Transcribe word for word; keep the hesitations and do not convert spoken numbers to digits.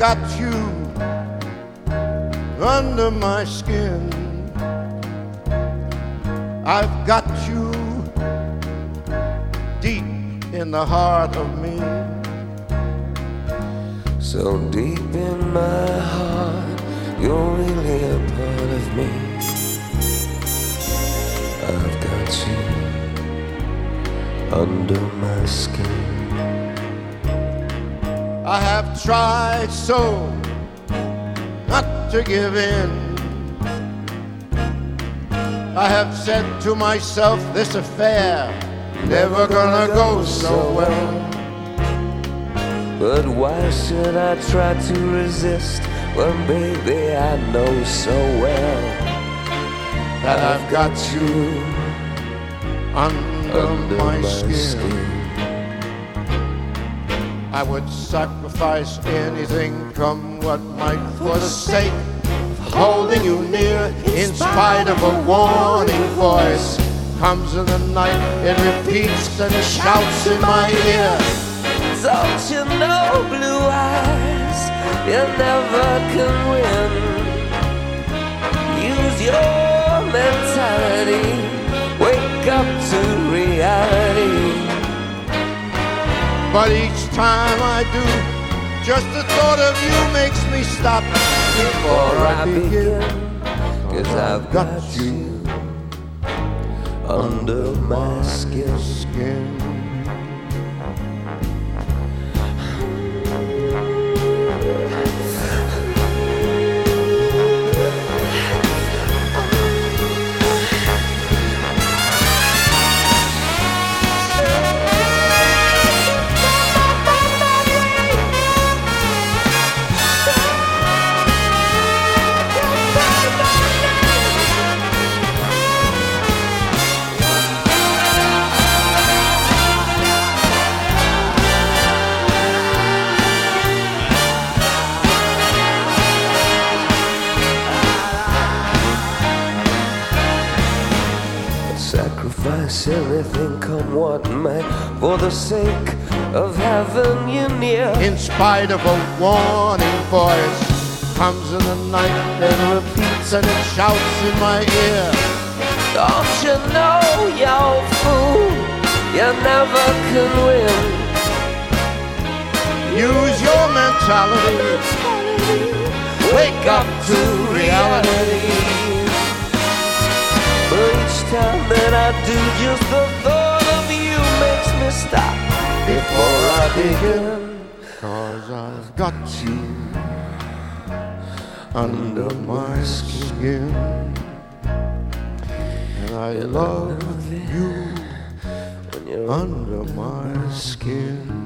got you under my skin. I've got you deep in the heart of me. So deep in my heart, you're really a part of me. I've got you under my skin. I have tried so not to give in. I have said to myself, this affair never gonna go so well. But why should I try to resist when, baby, I know so well that I've got you under, under my, my skin. skin. I would sacrifice anything, come what might, for the sake of holding you near. In spite of a warning voice comes in the night, it repeats and it shouts in my ear. Don't you know, blue eyes, you never can win. Use your mentality, wake up to reality. But each time I do, just the thought of you makes me stop before I begin. Cause I've got you under my skin. skin. Sacrifice anything, come what may, for the sake of having you near. In spite of a warning voice comes in the night and repeats and it shouts in my ear. Don't you know, you fool, you never can win. Use your mentality, wake up to reality. Each time that I do, just the thought of you makes me stop before I begin. Cause I've got you under my skin, and I love you under my skin.